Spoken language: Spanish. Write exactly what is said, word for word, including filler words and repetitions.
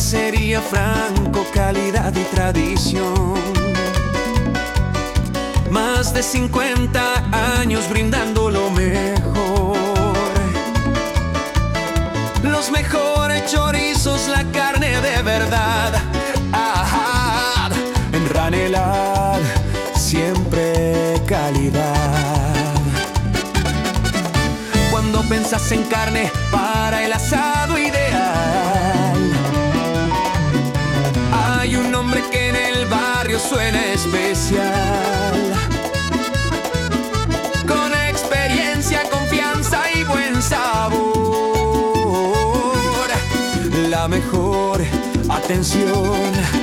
Sería franco, calidad y tradición. Más de cincuenta años brindando lo mejor. Los mejores chorizos, la carne de verdad. Ajá, en Ranelagh, siempre calidad. Cuando pensas en carne para el asado ideal, hay un nombre que en el barrio suena especial. Con experiencia, confianza y buen sabor, la mejor atención